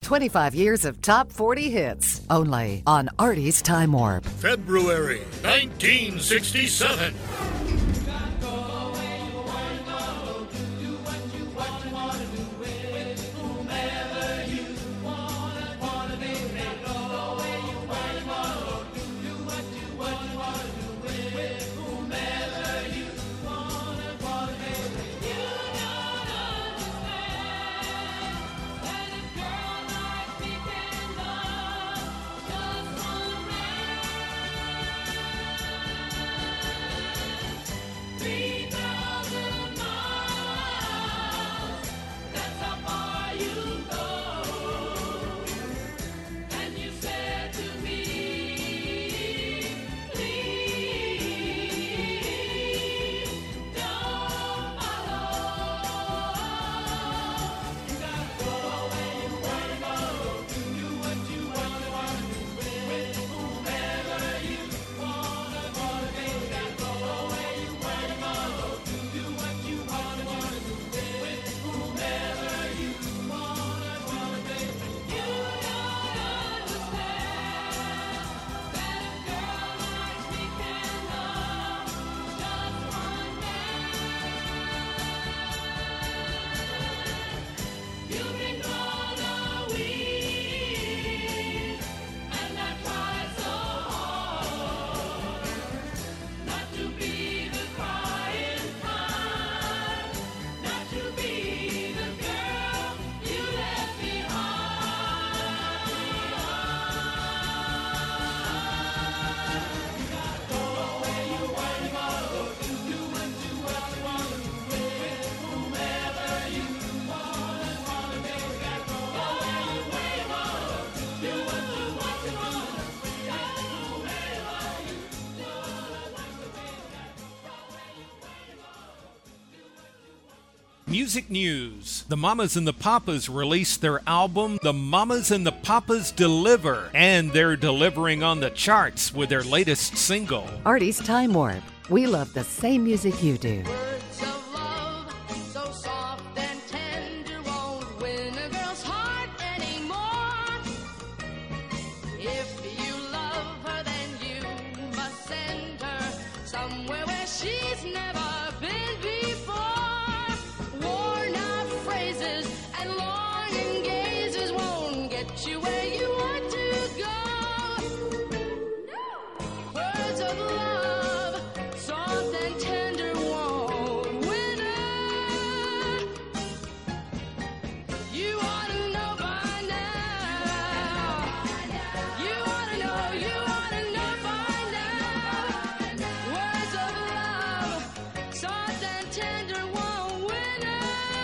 25 years of top 40 hits. Only on Artie's Time Warp. February 1967. Music news. The Mamas and the Papas released their album, The Mamas and the Papas Deliver, and they're delivering on the charts with their latest single. Artie's Time Warp. We love the same music you do. Words of love, so soft and tender, won't win a girl's heart anymore. If you love her, then you must send her somewhere where she's never been before. Worn out phrases and longing gazes won't get you where you want to go. Words of love, soft and tender, won't win her. You ought to know by now. You ought to know by now. Words of love, soft and tender, won't win her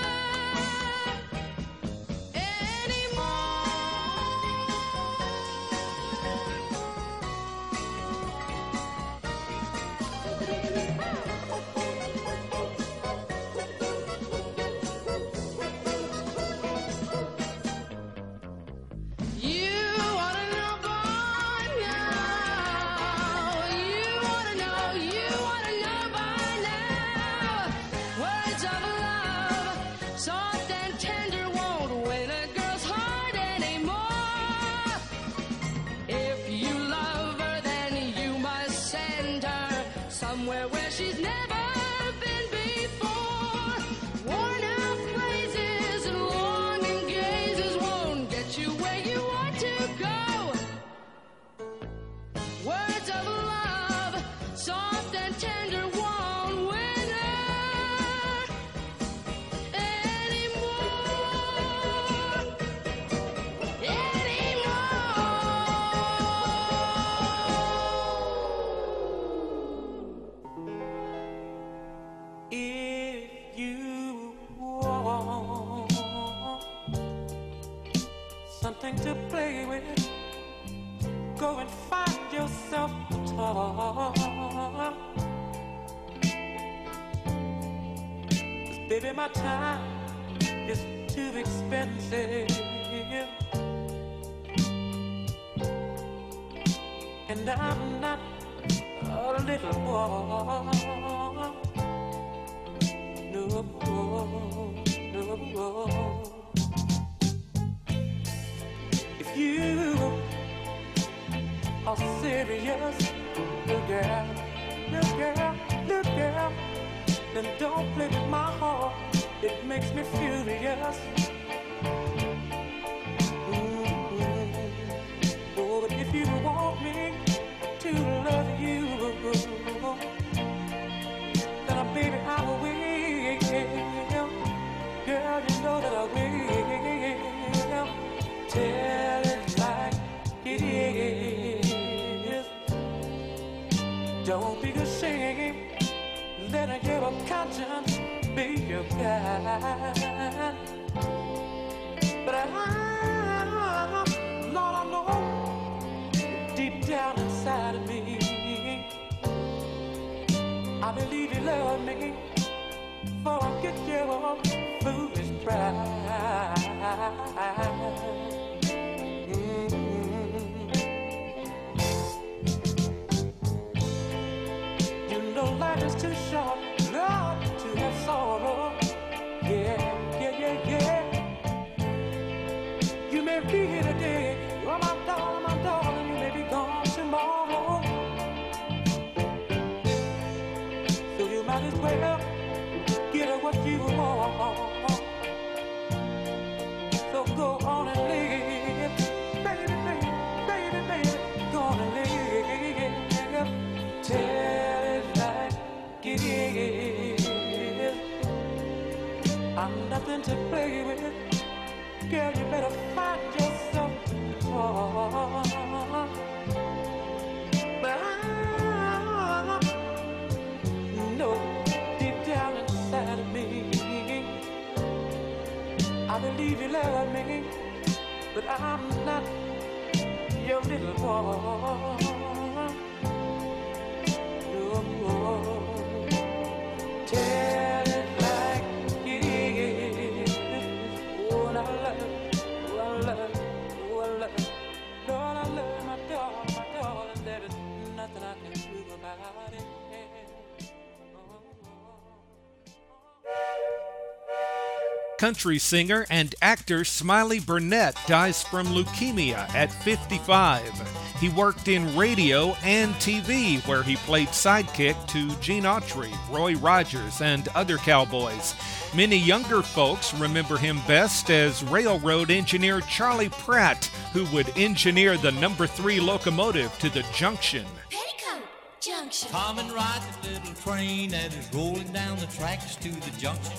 You ought to know by now. You ought to know by now. Words of love, soft and tender, won't win a girl's heart anymore. If you love her, then you must send her somewhere where she's never been before. Worn out phrases and longing gazes won't get you where you want to go. Words of love, soft and tender, won't win her If you want something to play with, go and find yourself a toy. 'Cause baby, my time is too expensive, and I'm not a little boy. No, no. you are serious, little girl, little girl, little girl, then don't play with my heart. It makes me furious. Oh, but if you want me to love you, then baby I will. Girl, you know that I will. Tell it like it is. Don't be ashamed. Let your conscience be your guide. But Lord, I know deep down inside of me, I believe you love me. Forget your foolish pride. You know life is too short, Lord, to have sorrow. Yeah, yeah, yeah, yeah. You may be here today, you're my darling, you may be gone tomorrow. So you might as well get what you want. So go on and live, baby, baby, baby, baby. Go on and live. Tell it like it is. I'm nothing to play with. Girl, you better find yourself a toy. But I know I believe you love me, but I'm not your little boy. Oh, tell it like it is. Oh, I love it. Oh, I love it. Oh, I love it. Lord, I love my darling. There is nothing I can do about it. Country singer and actor Smiley Burnett dies from leukemia at 55. He worked in radio and TV, where he played sidekick to Gene Autry, Roy Rogers, and other cowboys. Many younger folks remember him best as railroad engineer Charlie Pratt, who would engineer the number 3 locomotive to the junction. Petticoat Junction. Come and ride the little train that is rolling down the tracks to the junction.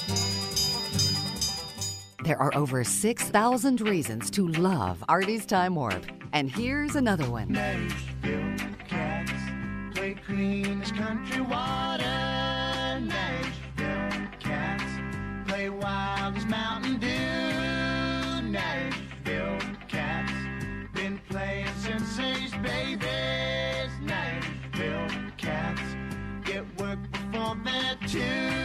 There are over 6,000 reasons to love Artie's Time Warp. And here's another one. Nashville cats play clean as country water. Nashville cats play wild as Mountain Dew. Nashville cats been playing since they's babies. Nashville cats get work before they're 2.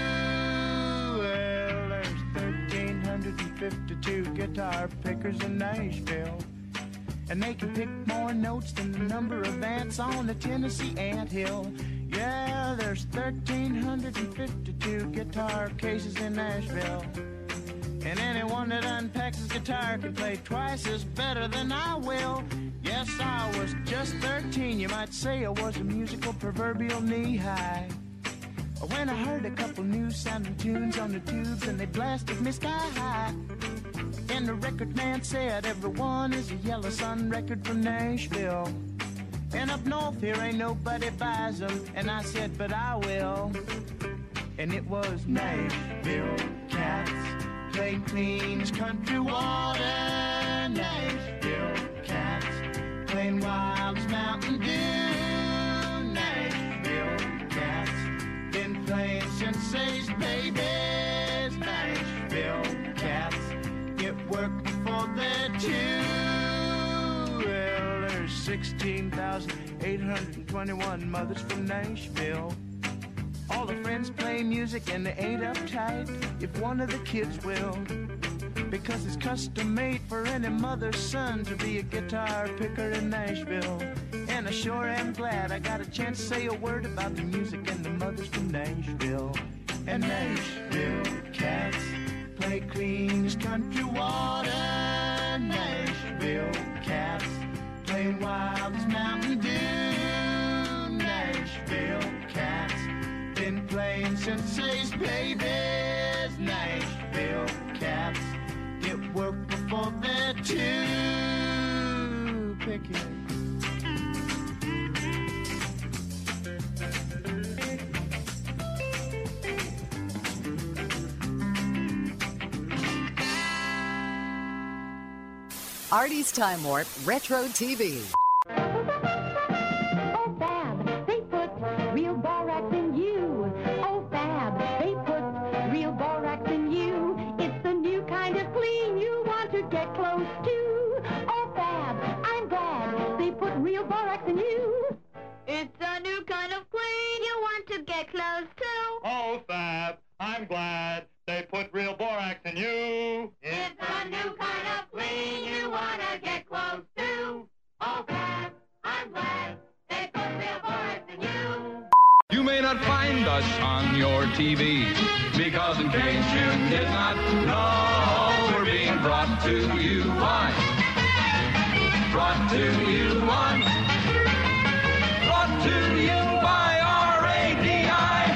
Well, there's 1,352 guitar pickers in Nashville, and they can pick more notes than the number of ants on the Tennessee anthill. Yeah, there's 1,352 guitar cases in Nashville, and anyone that unpacks his guitar can play twice as better than I will. Yes, I was just 13. You might say I was a musical proverbial knee-high. When I heard a couple new sounding tunes on the tubes and they blasted me sky high, and the record man said everyone is a Yellow Sun record from Nashville, and up north here ain't nobody buys them, and I said but I will. And it was Nashville cats play clean as country water. Nashville cats playing wild as Mountain Dew. Nashville cats been playing since they's babies. Nashville cats get work before they're 2. Well, there's 16,821 mothers from Nashville. All the friends play music and they ain't uptight if one of the kids will, because it's custom made for any mother's son to be a guitar picker in Nashville. And I sure am glad I got a chance to say a word about the music and the mothers from Nashville. And Nashville cats play clean as country water. Nashville Sensei's babies, Nashville cats get work before they're too picky. Artie's Time Warp Retro TV. Oh, Fab, they put real borax in you. Oh, Fab, they put real borax in you. It's the new kind of clean you want to get close to. Oh, Fab, I'm glad they put real borax in you. It's a new kind of clean you want to get close to. Oh, Fab, I'm glad they put real borax in you. It's a new kind of clean you want to get close to. Oh, Fab, I'm glad they put real borax in you. You may not find us on your TV, because in case you did not know, we're being brought to you. Why? Brought to you. Why? Brought to you by R-A-D-I.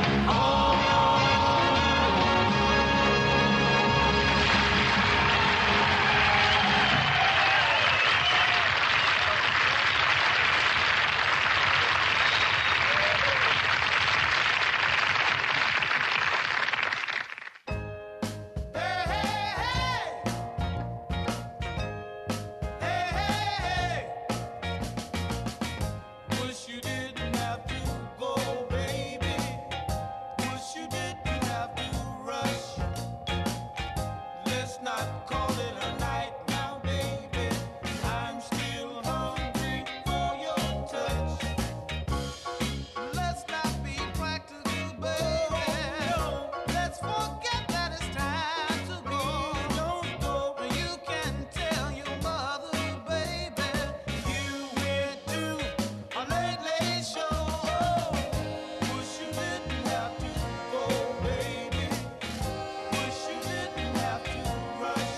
Wish you didn't have to go, baby. Wish you didn't have to rush. Let's not call it a night now, baby. I'm still hungry for your touch. Let's not be practical, baby. Let's forget that it's time to go. Don't go. You can tell your mother, baby, you went to a late, late show. Wish you didn't have to go, baby. Wish you didn't have to rush.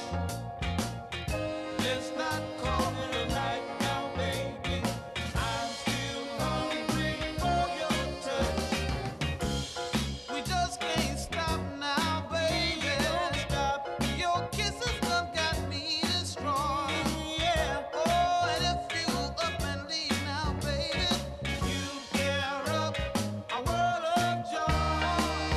Let's not call it a night now, baby. I'm still hungry for your touch. We just can't stop now, baby. Don't stop. Your kisses done got me destroyed. Yeah. Oh, and if you up and leave now, baby, you tear up a world of joy.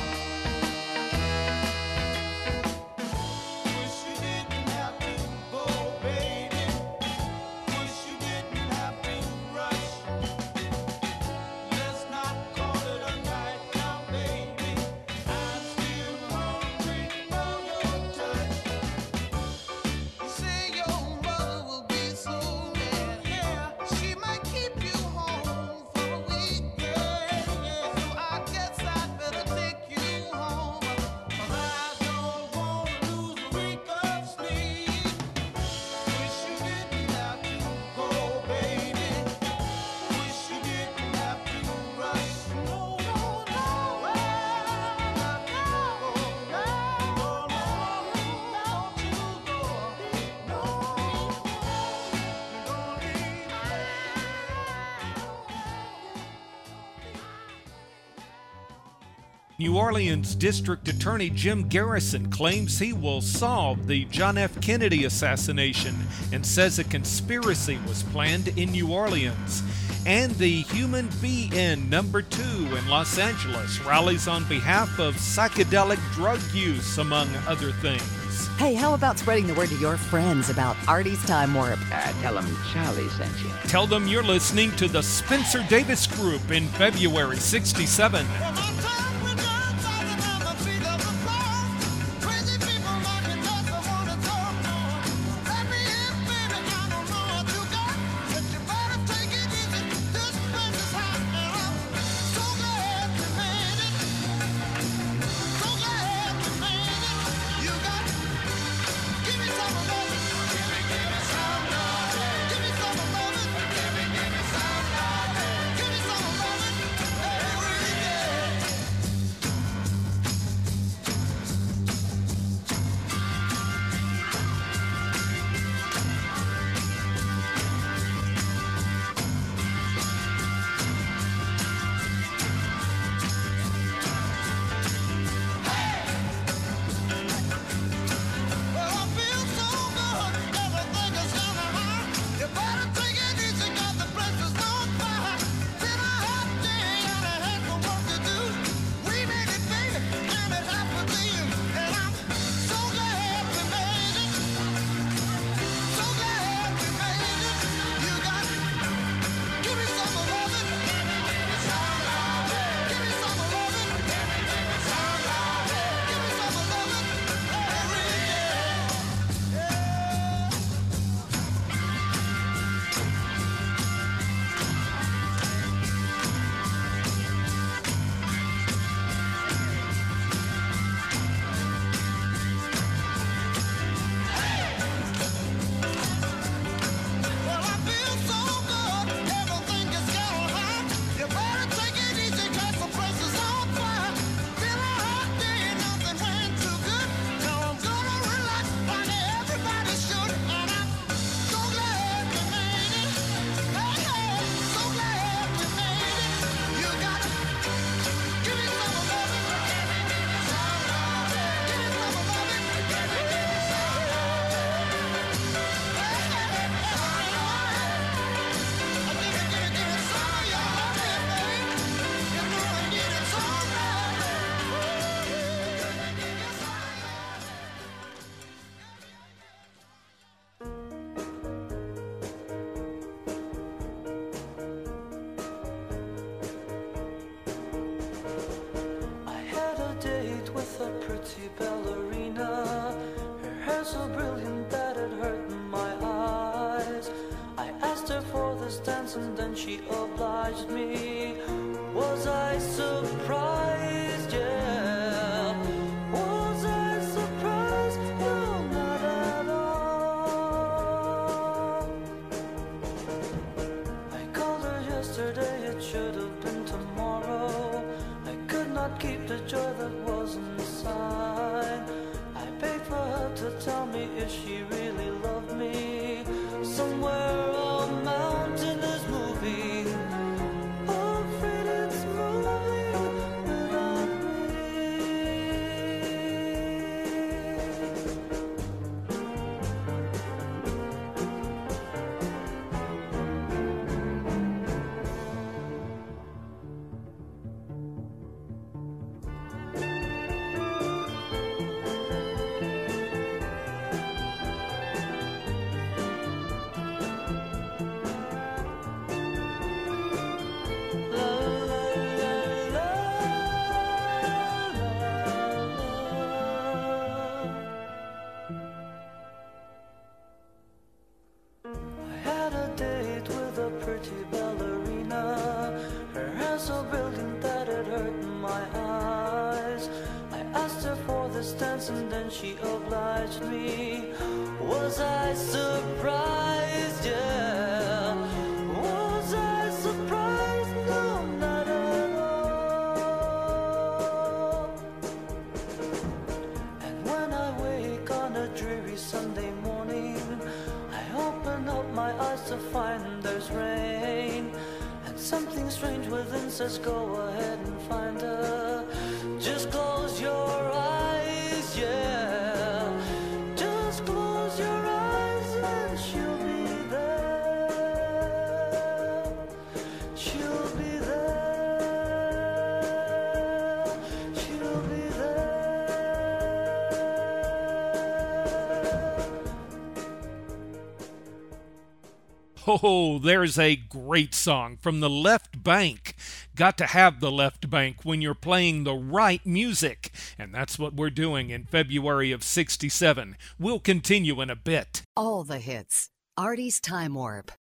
Wish you didn't have to go, baby. Wish you didn't have to rush. Let's not call it a night now, baby. I'm still hungry for your touch. You say your mother will be so mad. Yeah, she might keep you home for a weekend. So I guess I'd better take you home. 'Cause I don't wanna lose a week of sleep. Wish you didn't have to go, baby. Wish you didn't have to rush. No, no, no. Have to go. No, no, don't you go. No, don't leave. New Orleans District Attorney Jim Garrison claims he will solve the John F. Kennedy assassination and says a conspiracy was planned in New Orleans. And the Human BN number 2 in Los Angeles rallies on behalf of psychedelic drug use, among other things. Hey, how about spreading the word to your friends about Artie's Time Warp? Tell them Charlie sent you. Tell them you're listening to the Spencer Davis Group in February '67. Crazy people knocking doors, I wanna talk more. Let me in, baby, I don't know what you got, but you better take it easy. This place is hot now. So go ahead, demand it. So go ahead, demand it. You got, give me some of it. Give me some of it. Give me some of it. Give me some of it. Give me some of it. Every day. then she obliged me. Was I surprised? Yeah. Was I surprised? No, not at all. I called her yesterday, it should have been tomorrow. I could not keep the joy that was inside. I begged for her to tell me if she really loved me. Somewhere a mountain is moving, afraid it's moving without and then she obliged me. Was I surprised? Yeah. Was I surprised? No, not at all. And when I wake on a dreary Sunday morning, I open up my eyes to find there's rain, and something strange within says go ahead and find her. Just close your eyes, yeah. Just close your eyes and she'll be there. She'll be there. She'll be there. Oh, there's a great song from the Left Bank. Got to have the Left Bank when you're playing the right music. And that's what we're doing in February of '67. We'll continue in a bit. All the hits. Artie's Time Warp.